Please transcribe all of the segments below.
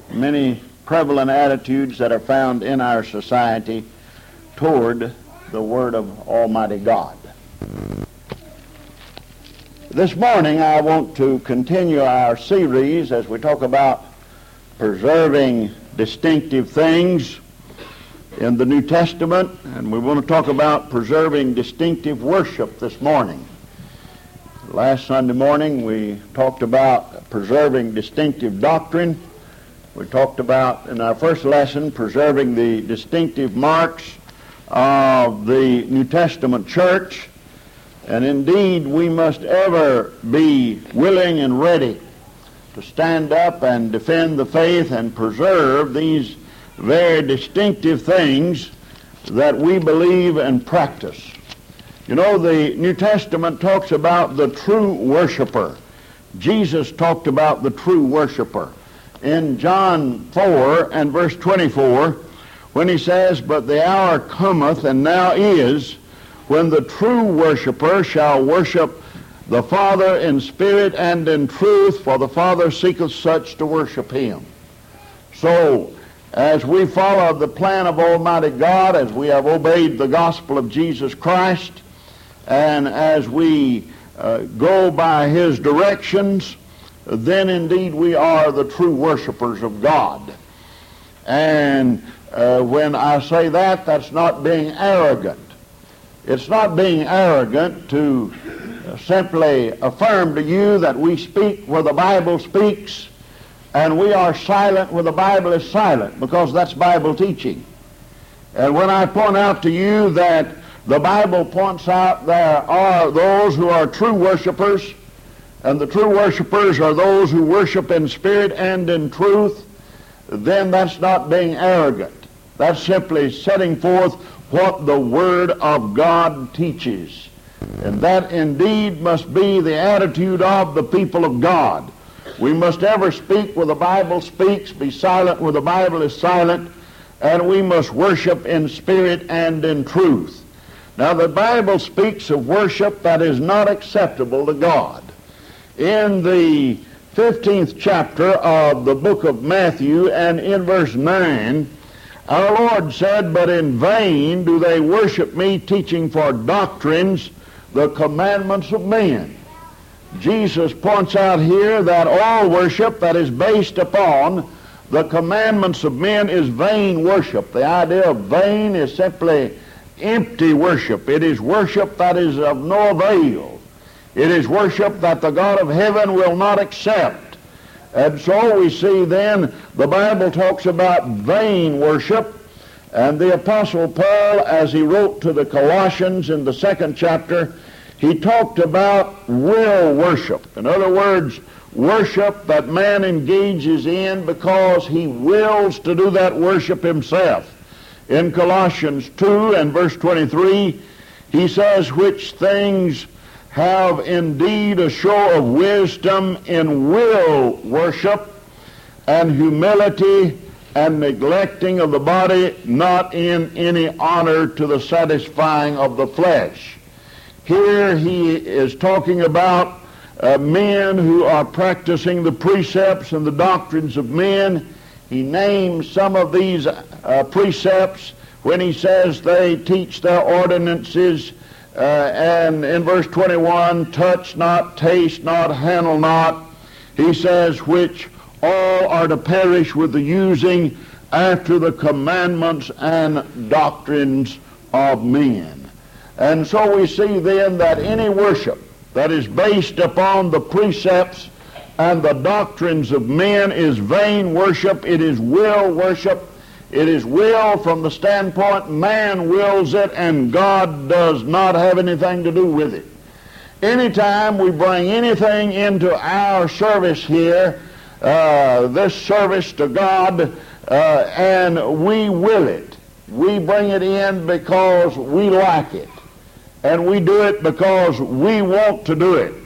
many prevalent attitudes that are found in our society toward the Word of Almighty God. This morning I want to continue our series as we talk about preserving distinctive things in the New Testament, and we want to talk about preserving distinctive worship this morning. Last Sunday morning we talked about preserving distinctive doctrine. We talked about, in our first lesson, preserving the distinctive marks of the New Testament church. And indeed, we must ever be willing and ready to stand up and defend the faith and preserve these very distinctive things that we believe and practice. You know, the New Testament talks about the true worshiper. Jesus talked about the true worshiper in John 4 and verse 24, when he says, "But the hour cometh, and now is, when the true worshiper shall worship the Father in spirit and in truth, for the Father seeketh such to worship him." So, as we follow the plan of Almighty God, as we have obeyed the gospel of Jesus Christ, and as we go by his directions, then indeed we are the true worshipers of God. And when I say that, that's not being arrogant. It's not being arrogant to simply affirm to you that we speak where the Bible speaks, and we are silent where the Bible is silent, because that's Bible teaching. And when I point out to you that the Bible points out there are those who are true worshipers, and the true worshipers are those who worship in spirit and in truth, then that's not being arrogant. That's simply setting forth what the Word of God teaches. And that indeed must be the attitude of the people of God. We must ever speak where the Bible speaks, be silent where the Bible is silent, and we must worship in spirit and in truth. Now, the Bible speaks of worship that is not acceptable to God. In the 15th chapter of the book of Matthew, and in verse 9, our Lord said, "But in vain do they worship me, teaching for doctrines the commandments of men." Jesus points out here that all worship that is based upon the commandments of men is vain worship. The idea of vain is simply empty worship. It is worship that is of no avail. It is worship that the God of heaven will not accept. And so we see then the Bible talks about vain worship, and the Apostle Paul, as he wrote to the Colossians in the 2nd chapter, he talked about will worship. In other words, worship that man engages in because he wills to do that worship himself. In Colossians 2 and verse 23, he says, "Which things have indeed a show of wisdom in will worship and humility and neglecting of the body, not in any honor to the satisfying of the flesh." Here he is talking about men who are practicing the precepts and the doctrines of men. He names some of these precepts when he says they teach their ordinances. And in verse 21, "Touch not, taste not, handle not," he says, "which all are to perish with the using after the commandments and doctrines of men." And so we see then that any worship that is based upon the precepts and the doctrines of men is vain worship. It is will worship. It is will from the standpoint man wills it, and God does not have anything to do with it. Anytime we bring anything into our service here, this service to God, and we will it, we bring it in because we like it, and we do it because we want to do it,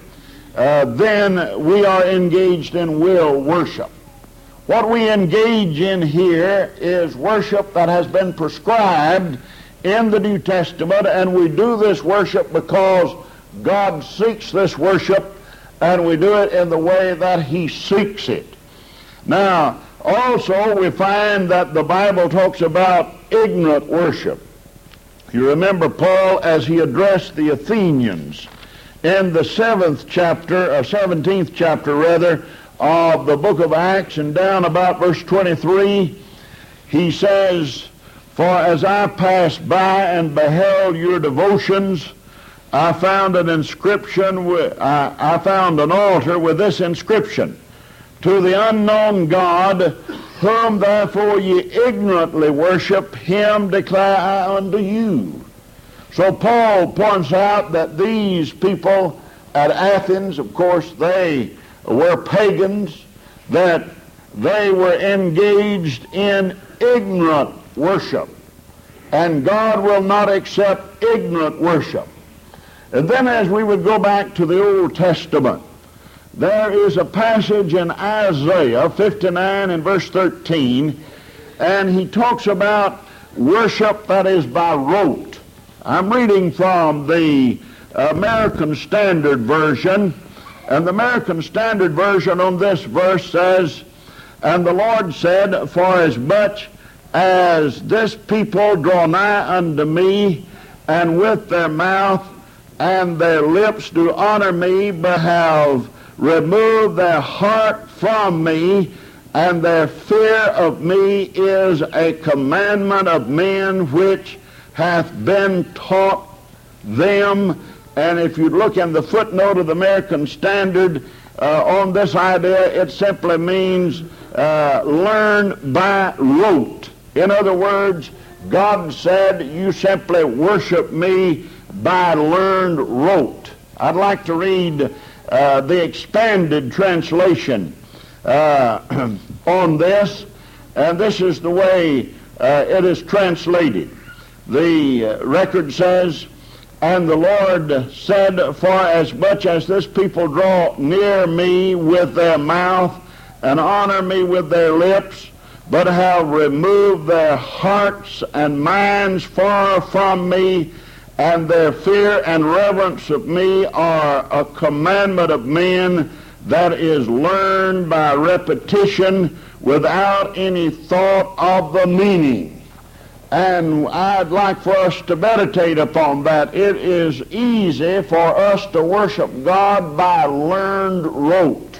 then we are engaged in will worship. What we engage in here is worship that has been prescribed in the New Testament, and we do this worship because God seeks this worship, and we do it in the way that He seeks it. Now, Also, we find that the Bible talks about ignorant worship. You remember Paul as he addressed the Athenians in the 17th chapter of the book of Acts, and down about verse 23, he says, "For as I passed by and beheld your devotions, I found an altar with this inscription, To the unknown God, whom therefore ye ignorantly worship, him declare I unto you." So Paul points out that these people at Athens, of course, they were pagans, that they were engaged in ignorant worship. And God will not accept ignorant worship. And then as we would go back to the Old Testament, there is a passage in Isaiah 59 and verse 13, and he talks about worship that is by rote. I'm reading from the American Standard Version, and the American Standard Version on this verse says, "And the Lord said, For as much as this people draw nigh unto me, and with their mouth and their lips do honor me, but have removed their heart from me, and their fear of me is a commandment of men which hath been taught them." And if you look in the footnote of the American Standard on this idea, it simply means learn by rote. In other words, God said, you simply worship me by learned rote. I'd like to read the expanded translation on this, and this is the way it is translated. The record says, "And the Lord said, For as much as this people draw near me with their mouth and honor me with their lips, but have removed their hearts and minds far from me, and their fear and reverence of me are a commandment of men that is learned by repetition without any thought of the meaning." And I'd like for us to meditate upon that. It is easy for us to worship God by learned rote.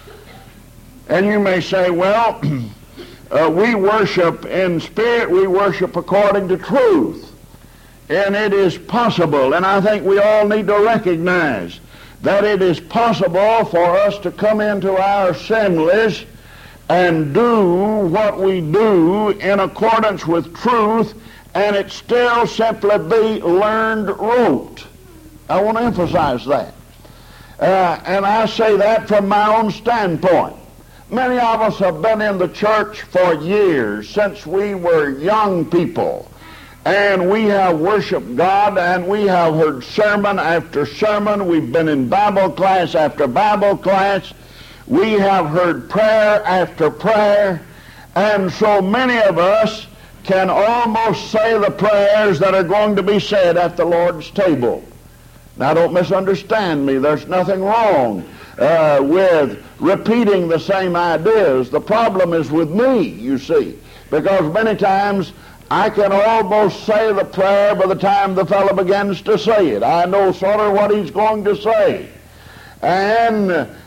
And you may say, well, we worship in spirit, we worship according to truth. And it is possible, and I think we all need to recognize that it is possible for us to come into our assemblies and do what we do in accordance with truth, and it still simply be learned rote. I want to emphasize that. And I say that from my own standpoint. Many of us have been in the church for years, since we were young people. And we have worshiped God, and we have heard sermon after sermon. We've been in Bible class after Bible class. We have heard prayer after prayer. And so many of us can almost say the prayers that are going to be said at the Lord's table. Now, don't misunderstand me. There's nothing wrong with repeating the same ideas. The problem is with me, you see, because many times I can almost say the prayer by the time the fellow begins to say it. I know sort of what he's going to say. And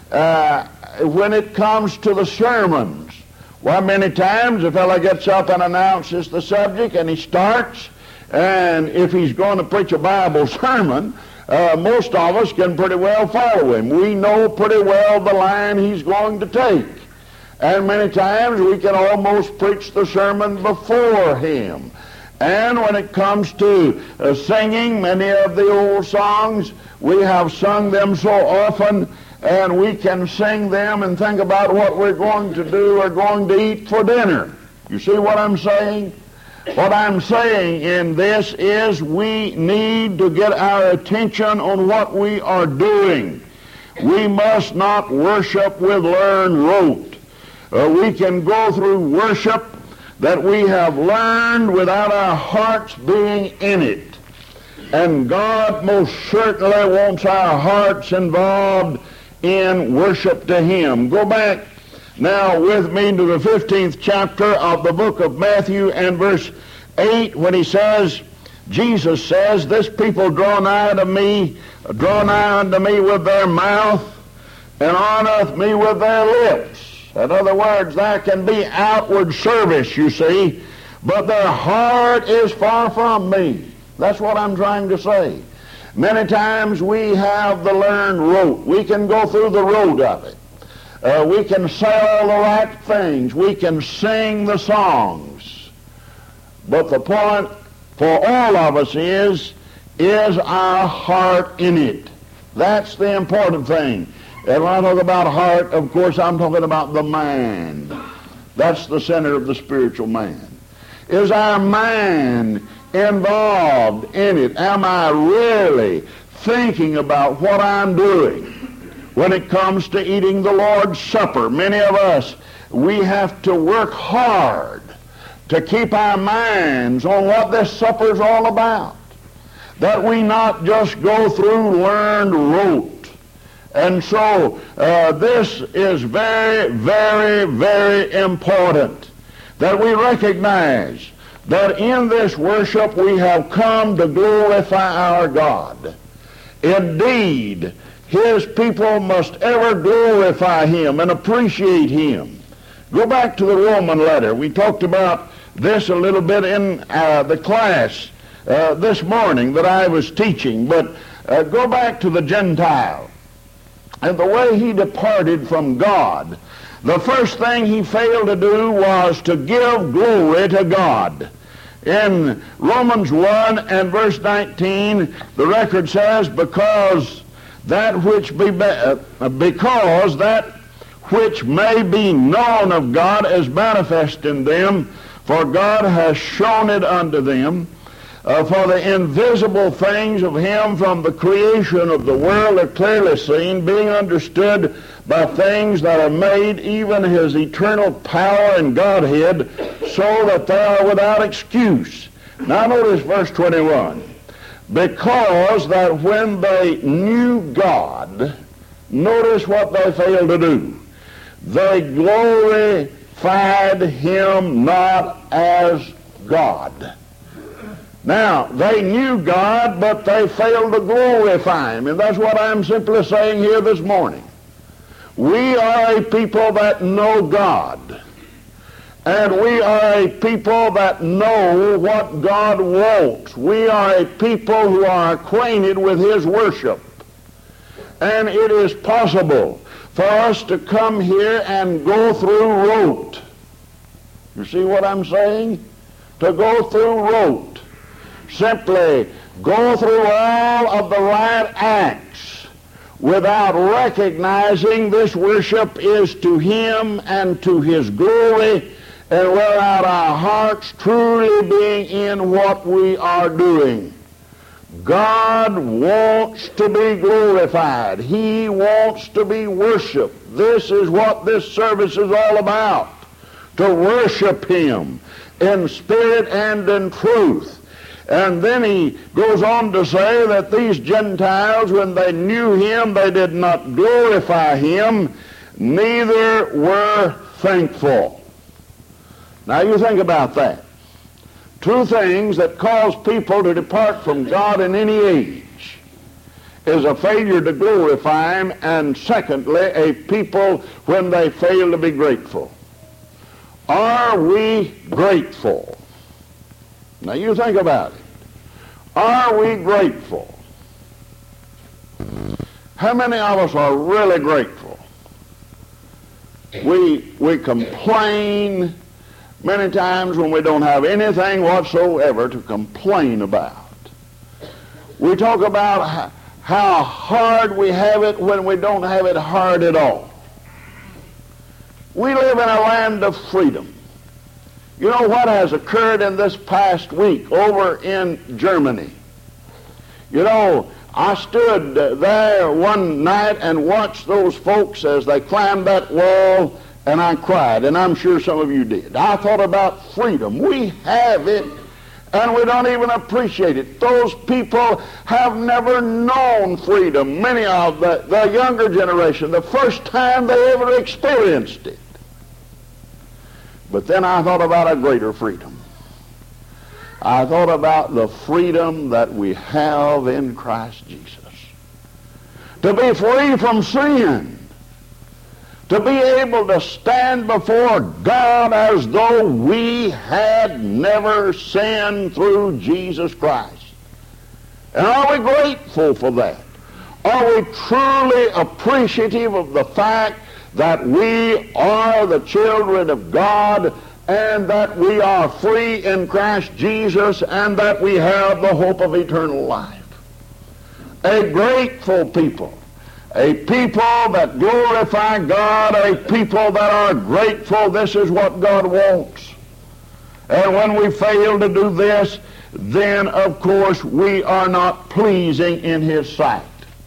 when it comes to the sermons, well, many times the fellow gets up and announces the subject, and he starts, and if he's going to preach a Bible sermon, most of us can pretty well follow him. We know pretty well the line he's going to take. And many times we can almost preach the sermon before him. And when it comes to singing, many of the old songs, we have sung them so often, and we can sing them and think about what we're going to do or going to eat for dinner. You see what I'm saying? What I'm saying in this is we need to get our attention on what we are doing. We must not worship with learned rote. We can go through worship that we have learned without our hearts being in it. And God most certainly wants our hearts involved in worship to Him. Go back now with me to the 15th chapter of the book of Matthew and verse 8, when he says, Jesus says, this people draw nigh unto me with their mouth, and honoreth me with their lips. In other words, there can be outward service, you see, but their heart is far from me. That's what I'm trying to say. Many times we have the learned rote. We can go through the road of it. We can say all the right things. We can sing the songs. But the point for all of us is our heart in it? That's the important thing. And when I talk about heart, of course, I'm talking about the mind. That's the center of the spiritual man. Is our mind involved in it? Am I really thinking about what I'm doing? When it comes to eating the Lord's Supper, many of us, we have to work hard to keep our minds on what this supper is all about. That we not just go through learned rote. And so this is very, very, very important that we recognize that in this worship we have come to glorify our God. Indeed, His people must ever glorify Him and appreciate Him. Go back to the Roman letter. We talked about this a little bit in the class this morning that I was teaching, but go back to the Gentile and the way he departed from God. The first thing he failed to do was to give glory to God. In Romans 1 and verse 19, the record says, because that which may be known of God is manifest in them, for God has shown it unto them. For the invisible things of Him from the creation of the world are clearly seen, being understood by things that are made, even His eternal power and Godhead, so that they are without excuse. Now notice verse 21. Because that when they knew God, notice what they failed to do. They glorified Him not as God. Now, they knew God, but they failed to glorify Him. And that's what I'm simply saying here this morning. We are a people that know God. And we are a people that know what God wants. We are a people who are acquainted with His worship. And it is possible for us to come here and go through rote. You see what I'm saying? To go through rote. Simply go through all of the right acts without recognizing this worship is to Him and to His glory, and without our hearts truly being in what we are doing. God wants to be glorified. He wants to be worshiped. This is what this service is all about, to worship Him in spirit and in truth. And then he goes on to say that these Gentiles, when they knew Him, they did not glorify Him, neither were thankful. Now you think about that. Two things that cause people to depart from God in any age is a failure to glorify Him, and secondly, a people when they fail to be grateful. Are we grateful? Now you think about it. Are we grateful? How many of us are really grateful? We complain many times when we don't have anything whatsoever to complain about. We talk about how hard we have it when we don't have it hard at all. We live in a land of freedom. You know what has occurred in this past week over in Germany? You know, I stood there one night and watched those folks as they climbed that wall, and I cried, and I'm sure some of you did. I thought about freedom. We have it, and we don't even appreciate it. Those people have never known freedom. Many of the younger generation, the first time they ever experienced it. But then I thought about a greater freedom. I thought about the freedom that we have in Christ Jesus. To be free from sin. To be able to stand before God as though we had never sinned through Jesus Christ. And are we grateful for that? Are we truly appreciative of the fact that we are the children of God and that we are free in Christ Jesus and that we have the hope of eternal life? A grateful people, a people that glorify God, a people that are grateful. This is what God wants. And when we fail to do this, then of course we are not pleasing in His sight.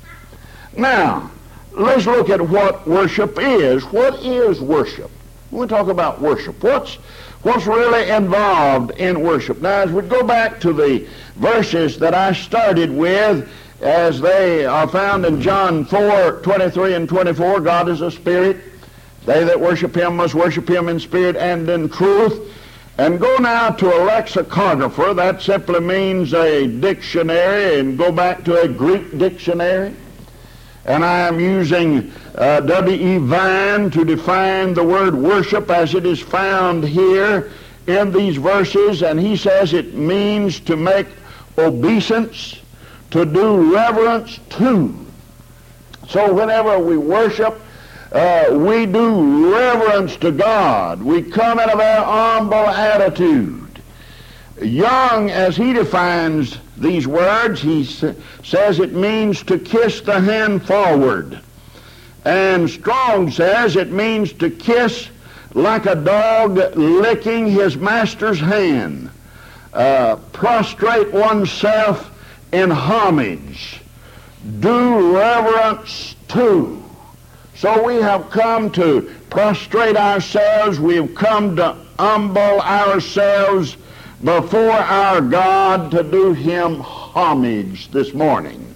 Now, let's look at what worship is. What is worship? We talk about worship. What's really involved in worship? Now, as we go back to the verses that I started with, as they are found in John 4:23 and 24, God is a spirit. They that worship Him must worship Him in spirit and in truth. And go now to a lexicographer. That simply means a dictionary, and go back to a Greek dictionary. And I am using W.E. Vine to define the word worship as it is found here in these verses. And he says it means to make obeisance, to do reverence to. So whenever we worship, we do reverence to God. We come in a very humble attitude. Young, as he defines these words, he says it means to kiss the hand forward. And Strong says it means to kiss like a dog licking his master's hand. Prostrate oneself in homage. Do reverence to. So we have come to prostrate ourselves. We have come to humble ourselves before our God to do Him homage this morning.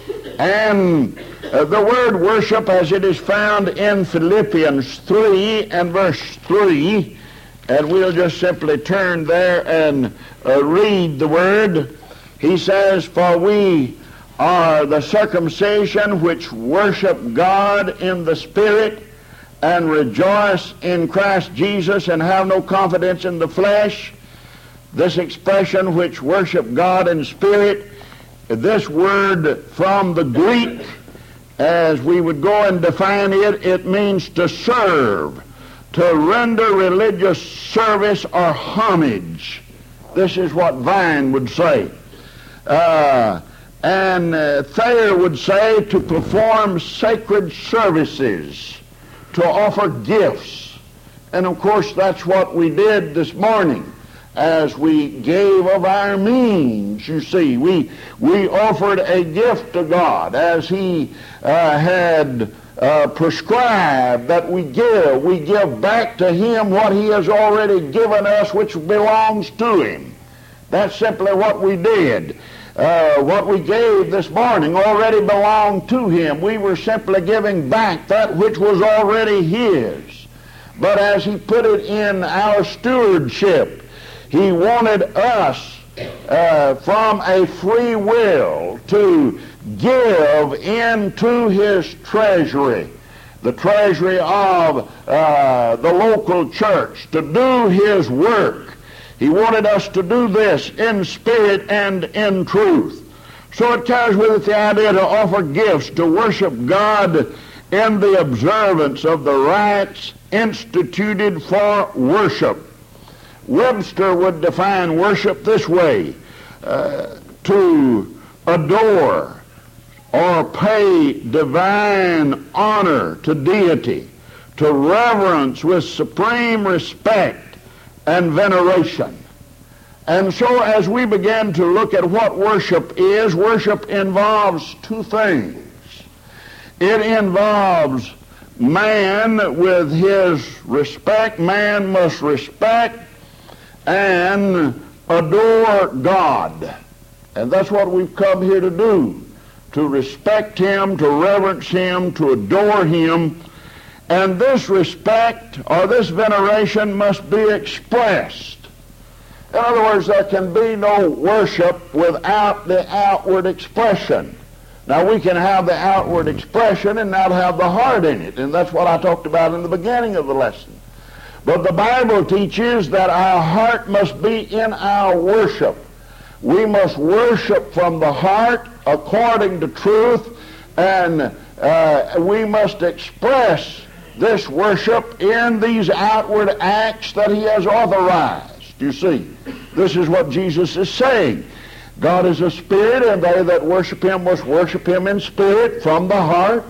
And the word worship, as it is found in Philippians 3 and verse 3, and we'll just simply turn there and read the word. He says, "For we are the circumcision which worship God in the Spirit and rejoice in Christ Jesus and have no confidence in the flesh." This expression, which worship God in spirit, this word from the Greek, as we would go and define it, it means to serve, to render religious service or homage. This is what Vine would say. And Thayer would say to perform sacred services, to offer gifts. And of course that's what we did this morning as we gave of our means. You see, we offered a gift to God as He had prescribed that we give. We give back to Him what He has already given us, which belongs to Him. That's simply what we did. What we gave this morning already belonged to Him. We were simply giving back that which was already His. But as He put it in our stewardship, He wanted us from a free will to give into His treasury, the treasury of the local church, to do His work. He wanted us to do this in spirit and in truth. So it carries with it the idea to offer gifts, to worship God in the observance of the rites instituted for worship. Webster would define worship this way: to adore or pay divine honor to deity, to reverence with supreme respect and veneration. And so as we begin to look at what worship is, worship involves two things. It involves man with his respect. Man must respect and adore God. And that's what we've come here to do, to respect Him, to reverence Him, to adore Him. And this respect or this veneration must be expressed. In other words, there can be no worship without the outward expression. Now, we can have the outward expression and not have the heart in it, and that's what I talked about in the beginning of the lesson. But the Bible teaches that our heart must be in our worship. We must worship from the heart according to truth, and we must express this worship in these outward acts that he has authorized. You see, this is what Jesus is saying. God is a spirit, and they that worship him must worship him in spirit, from the heart,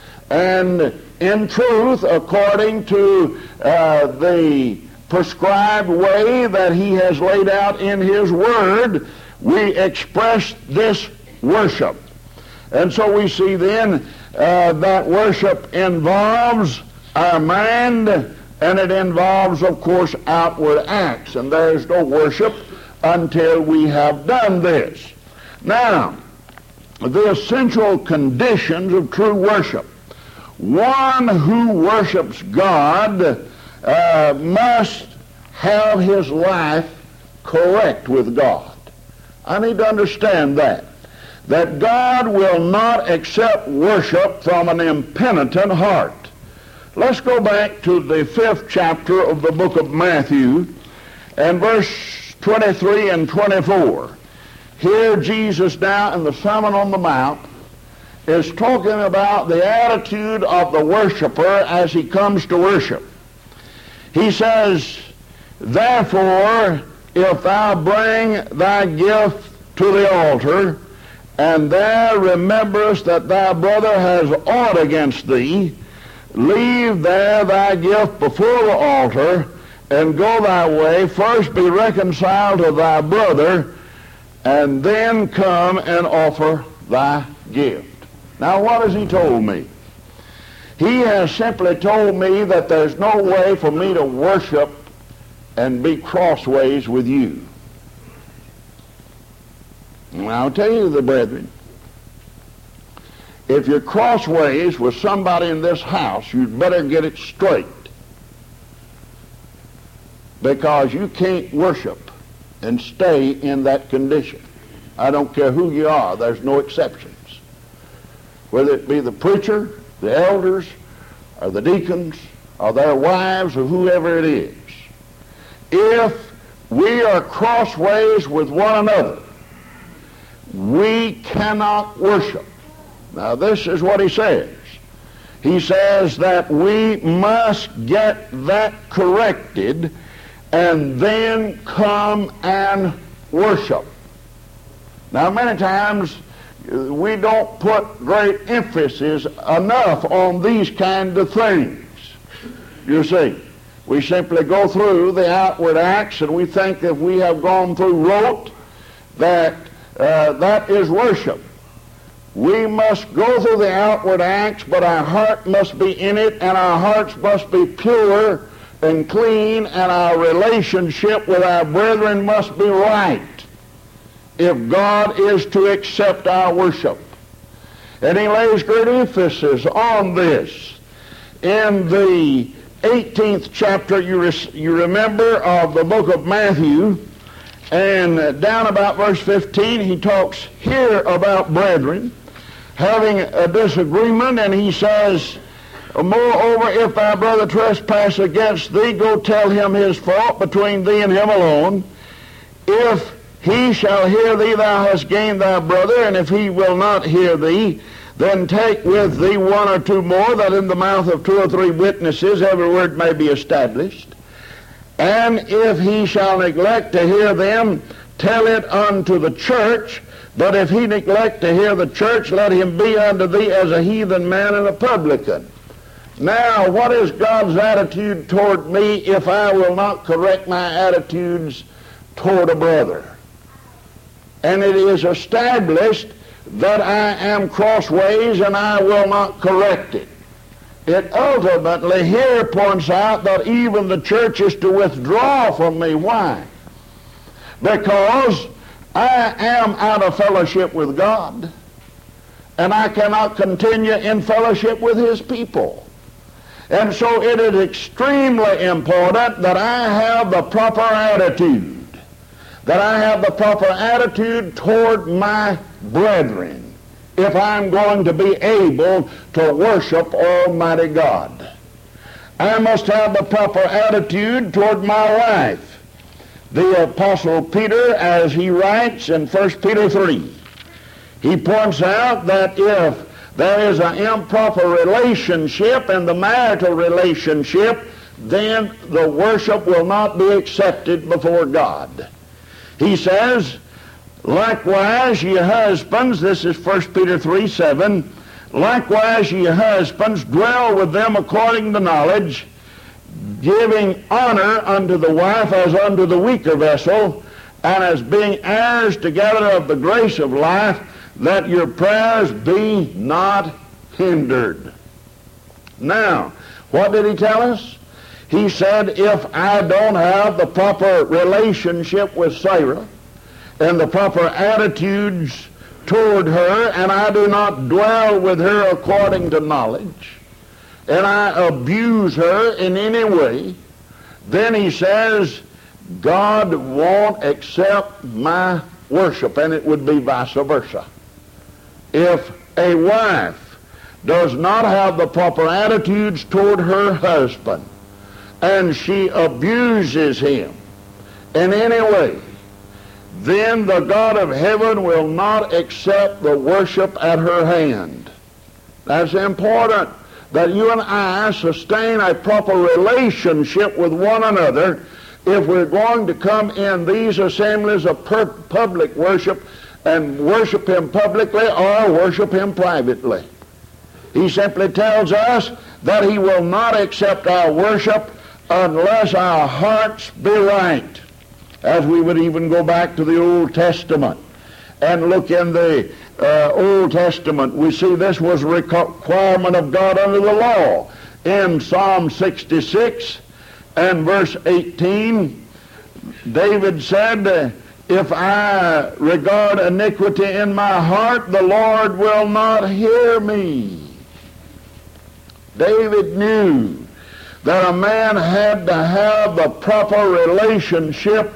and in truth, according to the prescribed way that he has laid out in his word. We express this worship. And so we see then that worship involves our mind, and it involves, of course, outward acts. And there's no worship until we have done this. Now, the essential conditions of true worship. One who worships God must have his life correct with God. I need to understand that God will not accept worship from an impenitent heart. Let's go back to the 5th chapter of the book of Matthew and verse 23 and 24. Here Jesus now in the Sermon on the Mount is talking about the attitude of the worshiper as he comes to worship. He says, "Therefore, if thou bring thy gift to the altar, and there rememberest that thy brother has aught against thee, leave there thy gift before the altar, and go thy way. First be reconciled to thy brother, and then come and offer thy gift." Now, what has he told me? He has simply told me that there's no way for me to worship and be crossways with you. And I'll tell you, the brethren, if you're crossways with somebody in this house, you'd better get it straight, because you can't worship and stay in that condition. I don't care who you are. There's no exceptions. Whether it be the preacher, the elders, or the deacons, or their wives, or whoever it is. If we are crossways with one another, we cannot worship. Now, this is what he says. He says that we must get that corrected and then come and worship. Now, many times we don't put great emphasis enough on these kind of things. You see, we simply go through the outward acts, and we think that we have gone through rote, that that is worship. We must go through the outward acts, but our heart must be in it, and our hearts must be pure and clean, and our relationship with our brethren must be right if God is to accept our worship. And he lays great emphasis on this. In the 18th chapter, you remember, of the book of Matthew, and down about verse 15, he talks here about brethren having a disagreement, and he says, "Moreover, if thy brother trespass against thee, go tell him his fault between thee and him alone. If he shall hear thee, thou hast gained thy brother, and if he will not hear thee, then take with thee one or two more, that in the mouth of 2 or 3 witnesses every word may be established. And if he shall neglect to hear them, tell it unto the church. But if he neglect to hear the church, let him be unto thee as a heathen man and a publican." Now, what is God's attitude toward me if I will not correct my attitudes toward a brother? And it is established that I am crossways, and I will not correct it. It ultimately here points out that even the church is to withdraw from me. Why? Because I am out of fellowship with God, and I cannot continue in fellowship with his people. And so it is extremely important that I have the proper attitude, that I have the proper attitude toward my brethren if I'm going to be able to worship Almighty God. I must have the proper attitude toward my wife. The Apostle Peter, as he writes in 1 Peter 3, he points out that if there is an improper relationship in the marital relationship, then the worship will not be accepted before God. He says, likewise, ye husbands, this is 1 Peter 3:7, likewise, ye husbands, dwell with them according to knowledge, giving honor unto the wife as unto the weaker vessel, and as being heirs together of the grace of life, that your prayers be not hindered. Now, what did he tell us? He said, if I don't have the proper relationship with Sarah and the proper attitudes toward her, and I do not dwell with her according to knowledge, and I abuse her in any way, then he says, God won't accept my worship, and it would be vice versa. If a wife does not have the proper attitudes toward her husband, and she abuses him in any way, then the God of heaven will not accept the worship at her hand. That's important, that you and I sustain a proper relationship with one another if we're going to come in these assemblies of public worship and worship him publicly or worship him privately. He simply tells us that he will not accept our worship unless our hearts be right. As we would even go back to the Old Testament and look in the Old Testament, we see this was a requirement of God under the law. In Psalm 66 and verse 18, David said, if I regard iniquity in my heart, the Lord will not hear me. David knew that a man had to have the proper relationship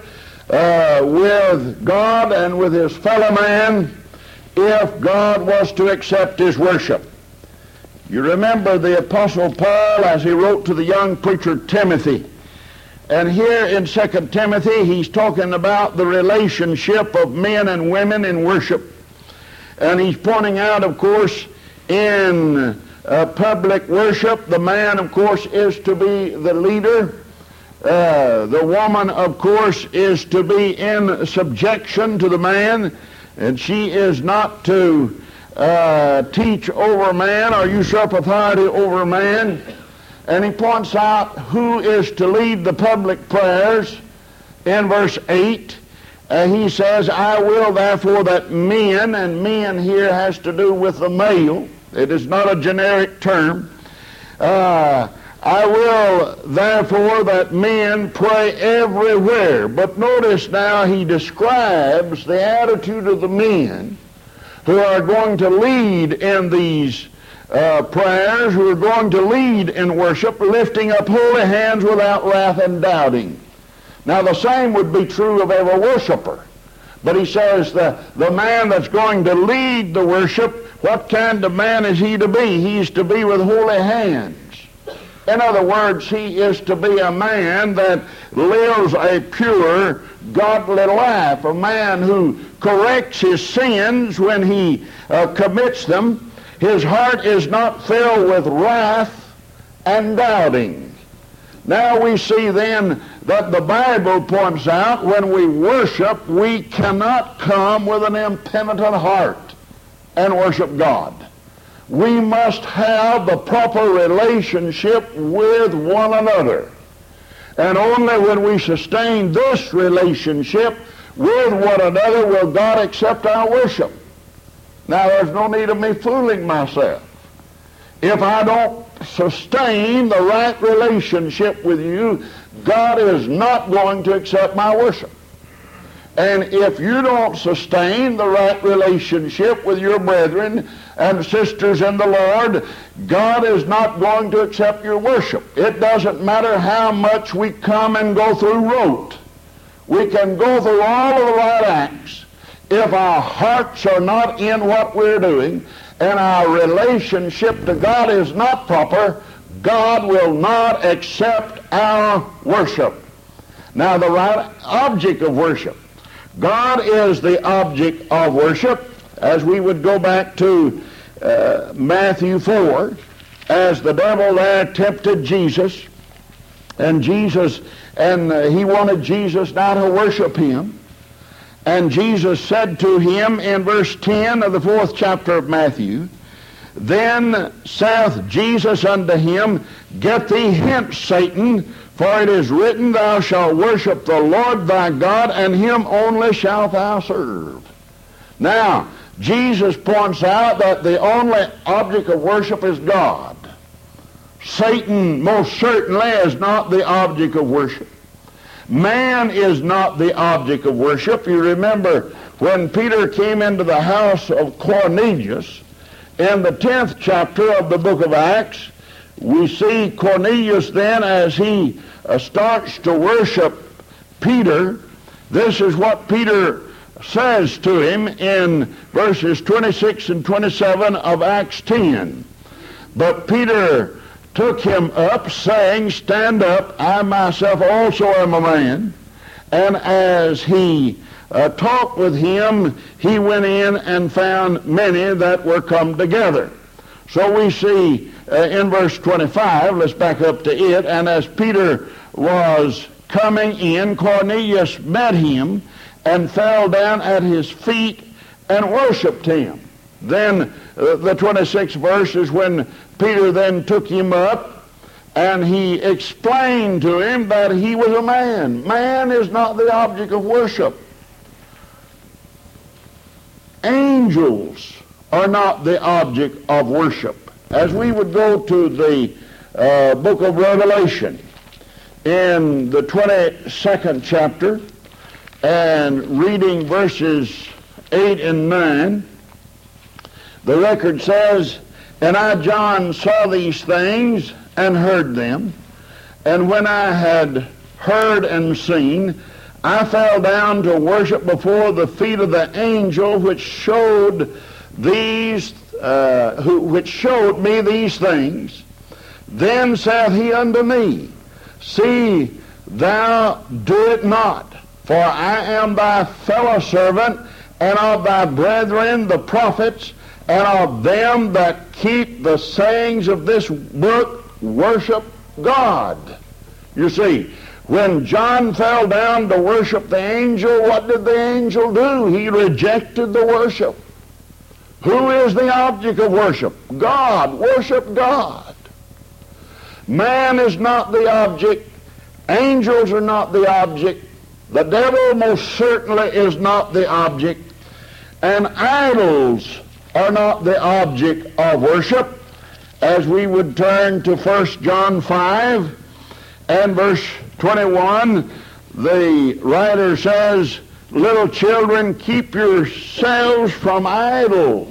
with God and with his fellow man if God was to accept his worship. You remember the Apostle Paul as he wrote to the young preacher Timothy. And here in 2 Timothy, he's talking about the relationship of men and women in worship. And he's pointing out, of course, in public worship, the man, of course, is to be the leader. The woman, of course, is to be in subjection to the man, and she is not to teach over man or usurp authority over man. And he points out who is to lead the public prayers. In verse 8, he says, I will therefore that men, and men here has to do with the male. It is not a generic term. I will therefore that men pray everywhere. But notice now he describes the attitude of the men who are going to lead in these prayers, who are going to lead in worship, lifting up holy hands without wrath and doubting. Now the same would be true of every worshiper. But he says the man that's going to lead the worship, what kind of man is he to be? He's to be with holy hands. In other words, he is to be a man that lives a pure, godly life, a man who corrects his sins when he commits them. His heart is not filled with wrath and doubting. Now we see then that the Bible points out when we worship, we cannot come with an impenitent heart and worship God. We must have the proper relationship with one another. And only when we sustain this relationship with one another will God accept our worship. Now, there's no need of me fooling myself. If I don't sustain the right relationship with you, God is not going to accept my worship. And if you don't sustain the right relationship with your brethren and sisters in the Lord, God is not going to accept your worship. It doesn't matter how much we come and go through rote. We can go through all of the right acts. If our hearts are not in what we're doing and our relationship to God is not proper, God will not accept our worship. Now, the right object of worship. God is the object of worship, as we would go back to Matthew 4, as the devil there tempted Jesus, and he wanted Jesus now to worship him. And Jesus said to him in verse 10 of the 4th chapter of Matthew, "Then saith Jesus unto him, Get thee hence, Satan, for it is written, Thou shalt worship the Lord thy God, and him only shalt thou serve." Now, Jesus points out that the only object of worship is God. Satan most certainly is not the object of worship. Man is not the object of worship. You remember when Peter came into the house of Cornelius, in the 10th chapter of the book of Acts, we see Cornelius then as he starts to worship Peter. This is what Peter says to him in verses 26 and 27 of Acts 10. "But Peter took him up, saying, Stand up, I myself also am a man. And as he talked with him, he went in and found many that were come together." So we see in verse 25, let's back up to it, "And as Peter was coming in, Cornelius met him and fell down at his feet and worshipped him." Then the 26th verse is when Peter then took him up and he explained to him that he was a man. Man is not the object of worship. Angels are not the object of worship. As we would go to the book of Revelation in the 22nd chapter and reading verses 8 and 9, the record says, "And I, John, saw these things and heard them. And when I had heard and seen, I fell down to worship before the feet of the angel which showed me these things. Then saith he unto me, See, thou do it not, for I am thy fellow servant, and of thy brethren the prophets, and of them that keep the sayings of this book, worship God." You see, when John fell down to worship the angel, what did the angel do? He rejected the worship. Who is the object of worship? God. Worship God. Man is not the object. Angels are not the object. The devil most certainly is not the object. And idols are not the object of worship. As we would turn to 1 John 5 and verse 21, the writer says, "Little children, keep yourselves from idols."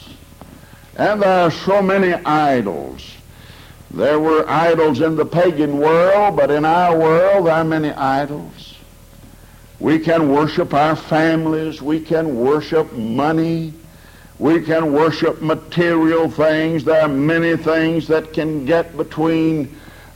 And there are so many idols. There were idols in the pagan world, but in our world there are many idols. We can worship our families. We can worship money. We can worship material things. There are many things that can get between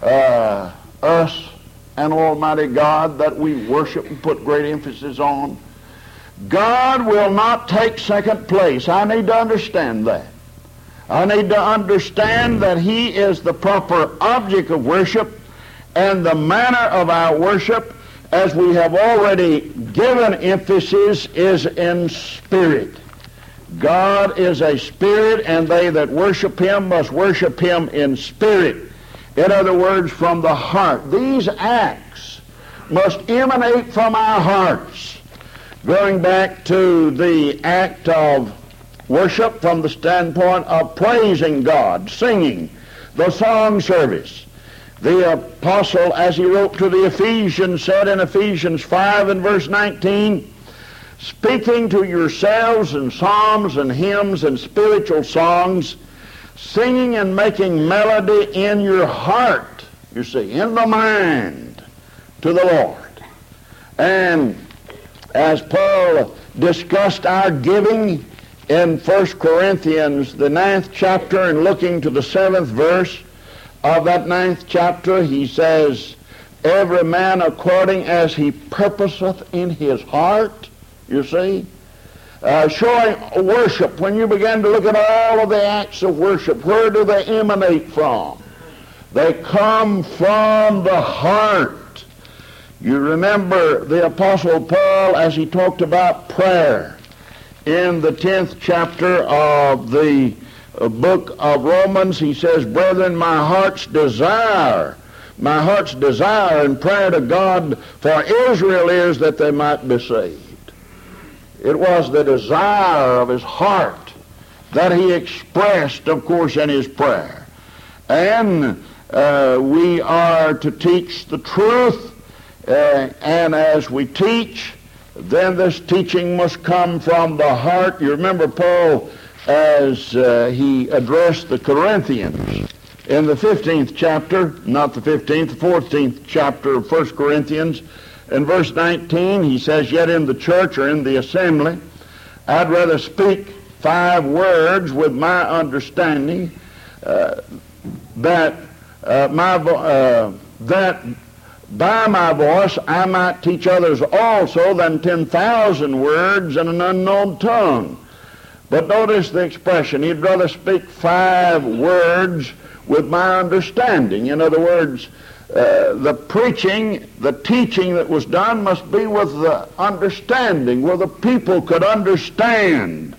us and Almighty God that we worship and put great emphasis on. God will not take second place. I need to understand that. I need to understand that He is the proper object of worship, and the manner of our worship, as we have already given emphasis, is in spirit. God is a spirit, and they that worship Him must worship Him in spirit. In other words, from the heart. These acts must emanate from our hearts. Going back to the act of worship from the standpoint of praising God, singing, the song service. The apostle, as he wrote to the Ephesians, said in Ephesians 5 and verse 19, speaking to yourselves in psalms and hymns and spiritual songs, singing and making melody in your heart, you see, in the mind, to the Lord. And as Paul discussed our giving in 1 Corinthians, the 9th chapter, and looking to the 7th verse of that 9th chapter, he says, every man according as he purposeth in his heart, you see, showing worship. When you begin to look at all of the acts of worship, where do they emanate from? They come from the heart. You remember the Apostle Paul as he talked about prayer in the 10th chapter of the book of Romans. He says, brethren, my heart's desire and prayer to God for Israel is that they might be saved. It was the desire of his heart that he expressed, of course, in his prayer. And we are to teach the truth, and as we teach, then this teaching must come from the heart. You remember Paul as he addressed the Corinthians in the 15th chapter, not the 15th, the 14th chapter of 1 Corinthians. In verse 19, he says, yet in the church or in the assembly, I'd rather speak 5 words with my understanding that by my voice I might teach others also than 10,000 words in an unknown tongue. But notice the expression, he'd rather speak 5 words with my understanding. In other words, the preaching, the teaching that was done must be with the understanding, where the people could understand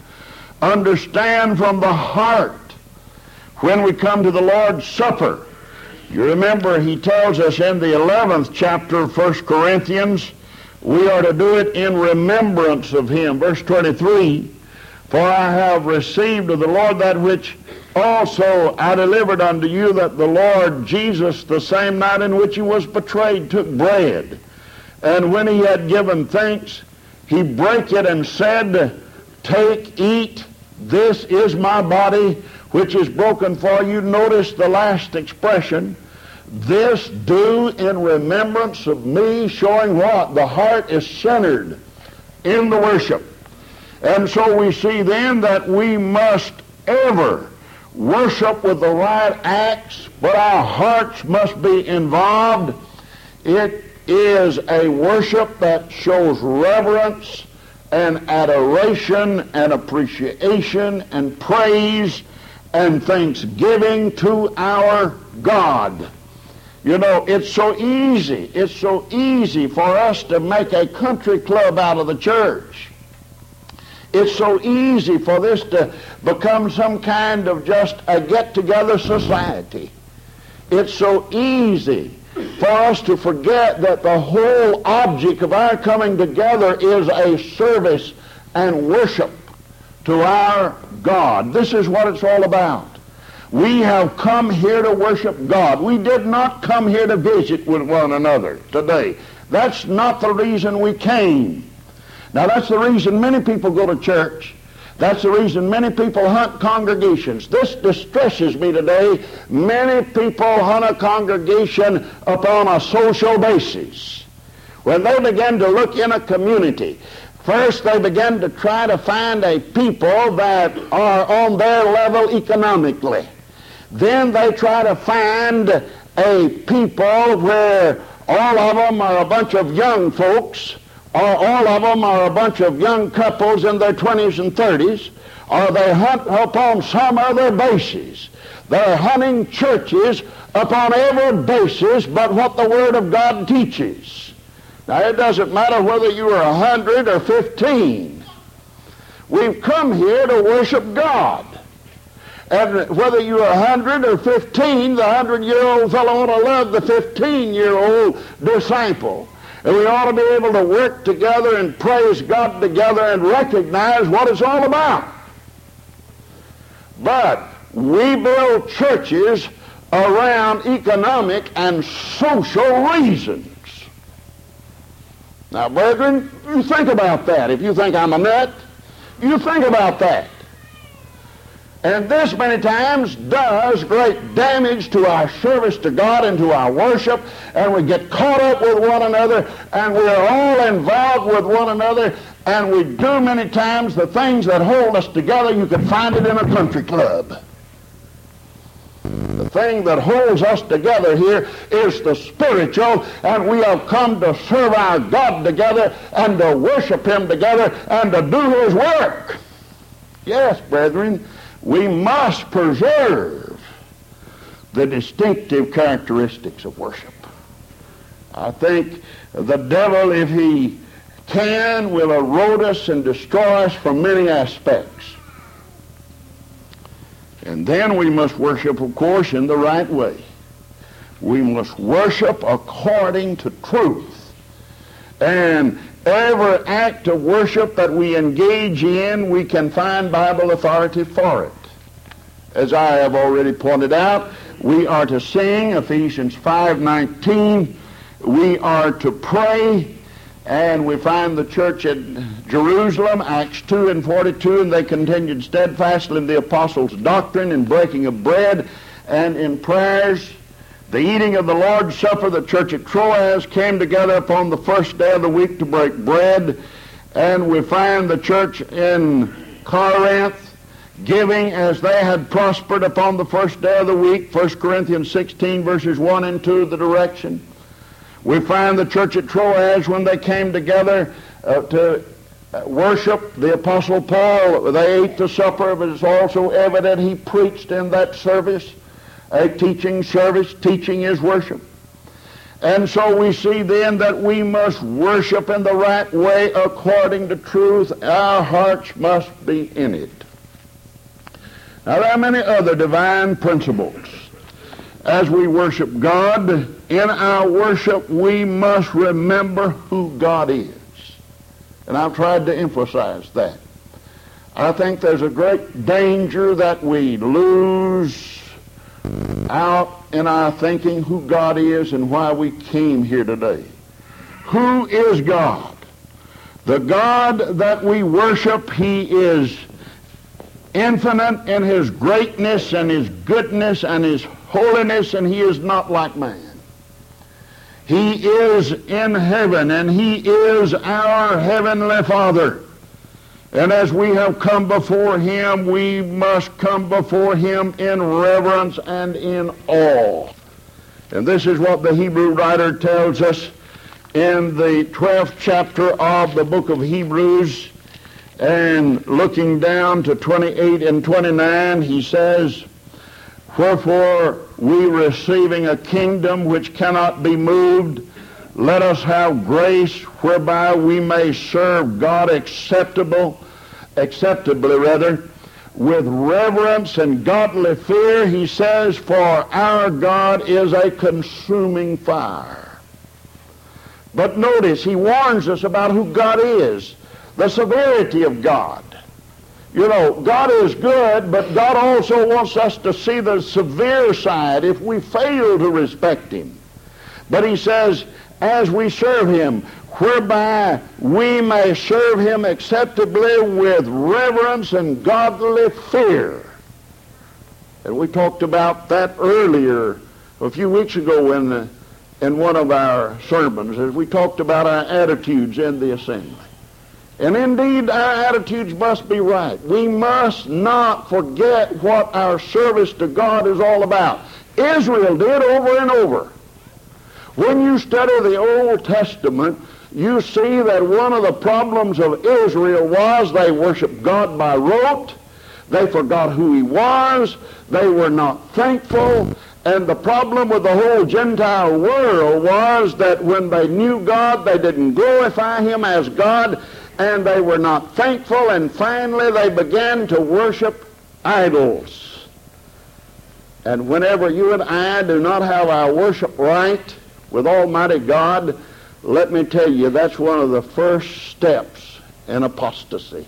from the heart. When we come to the Lord's Supper, you remember he tells us in the 11th chapter of 1 Corinthians, we are to do it in remembrance of him. Verse 23, for I have received of the Lord that which also I delivered unto you, that the Lord Jesus, the same night in which he was betrayed, took bread. And when he had given thanks, he brake it and said, take, eat, this is my body, which is broken for you. Notice the last expression, this do in remembrance of me, showing what? The heart is centered in the worship. And so we see then that we must ever worship with the right acts, but our hearts must be involved. It is a worship that shows reverence and adoration and appreciation and praise and thanksgiving to our God. You know, it's so easy for us to make a country club out of the church. It's so easy for this to become some kind of just a get-together society. It's so easy for us to forget that the whole object of our coming together is a service and worship to our God. This is what it's all about. We have come here to worship God. We did not come here to visit with one another today. That's not the reason we came. Now, that's the reason many people go to church. That's the reason many people hunt congregations. This distresses me today. Many people hunt a congregation upon a social basis. When they begin to look in a community, first they begin to try to find a people that are on their level economically. Then they try to find a people where all of them are a bunch of young folks, or all of them are a bunch of young couples in their 20s and 30s, or they hunt upon some other basis. They're hunting churches upon every basis but what the Word of God teaches. Now, it doesn't matter whether you are 100 or 15. We've come here to worship God. And whether you're 100 or 15, the 100-year-old fellow ought to love the 15-year-old disciple. And we ought to be able to work together and praise God together and recognize what it's all about. But we build churches around economic and social reasons. Now, brethren, you think about that. If you think I'm a nut, you think about that. And this many times does great damage to our service to God and to our worship, and we get caught up with one another, and we are all involved with one another, and we do many times the things that hold us together. You can find it in a country club. The thing that holds us together here is the spiritual, and we have come to serve our God together and to worship Him together and to do His work. Yes, brethren, we must preserve the distinctive characteristics of worship. I think the devil, if he can, will erode us and destroy us from many aspects. And then we must worship, of course, in the right way. We must worship according to truth. And every act of worship that we engage in, we can find Bible authority for it. As I have already pointed out, we are to sing, Ephesians 5:19. We are to pray, and we find the church at Jerusalem, Acts 2:42, and they continued steadfastly in the apostles' doctrine, in breaking of bread, and in prayers. The eating of the Lord's Supper, the church at Troas came together upon the first day of the week to break bread. And we find the church in Corinth giving as they had prospered upon the first day of the week, 1 Corinthians 16, verses 1 and 2, the direction. We find the church at Troas when they came together to worship the Apostle Paul. They ate the supper, but it's also evident he preached in that service. A teaching service. Teaching is worship. And so we see then that we must worship in the right way according to truth. Our hearts must be in it. Now there are many other divine principles. As we worship God, in our worship we must remember who God is. And I've tried to emphasize that. I think there's a great danger that we lose out in our thinking who God is and why we came here today. Who is God? The God that we worship, He is infinite in His greatness and His goodness and His holiness, and He is not like man. He is in heaven, and He is our heavenly Father. And as we have come before Him, we must come before Him in reverence and in awe. And this is what the Hebrew writer tells us in the 12th chapter of the book of Hebrews. And looking down to 28 and 29, he says, "Wherefore we receiving a kingdom which cannot be moved, let us have grace whereby we may serve God acceptably, with reverence and godly fear." He says, "For our God is a consuming fire." But notice, he warns us about who God is, the severity of God. You know, God is good, but God also wants us to see the severe side if we fail to respect Him. But he says, as we serve Him, whereby we may serve Him acceptably with reverence and godly fear. And we talked about that earlier, a few weeks ago in one of our sermons, as we talked about our attitudes in the assembly. And indeed, our attitudes must be right. We must not forget what our service to God is all about. Israel did over and over. When you study the Old Testament, you see that one of the problems of Israel was they worshiped God by rote. They forgot who He was. They were not thankful. And the problem with the whole Gentile world was that when they knew God, they didn't glorify Him as God, and they were not thankful, and finally they began to worship idols. And whenever you and I do not have our worship right with Almighty God, let me tell you, that's one of the first steps in apostasy.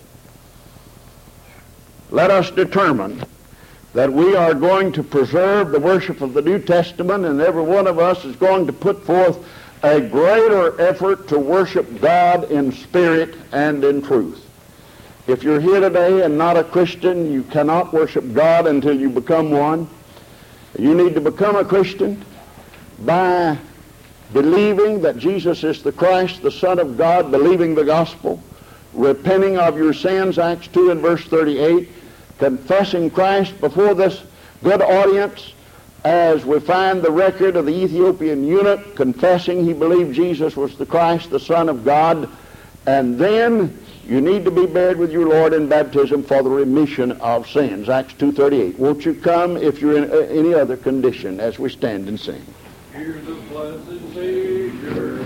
Let us determine that we are going to preserve the worship of the New Testament, and every one of us is going to put forth a greater effort to worship God in spirit and in truth. If you're here today and not a Christian, you cannot worship God until you become one. You need to become a Christian by believing that Jesus is the Christ, the Son of God, believing the gospel, repenting of your sins, Acts 2 and verse 38, confessing Christ before this good audience, as we find the record of the Ethiopian eunuch confessing he believed Jesus was the Christ, the Son of God, and then you need to be buried with your Lord in baptism for the remission of sins, Acts 2:38. Won't you come if you're in any other condition as we stand and sing? Hear the blessed Savior.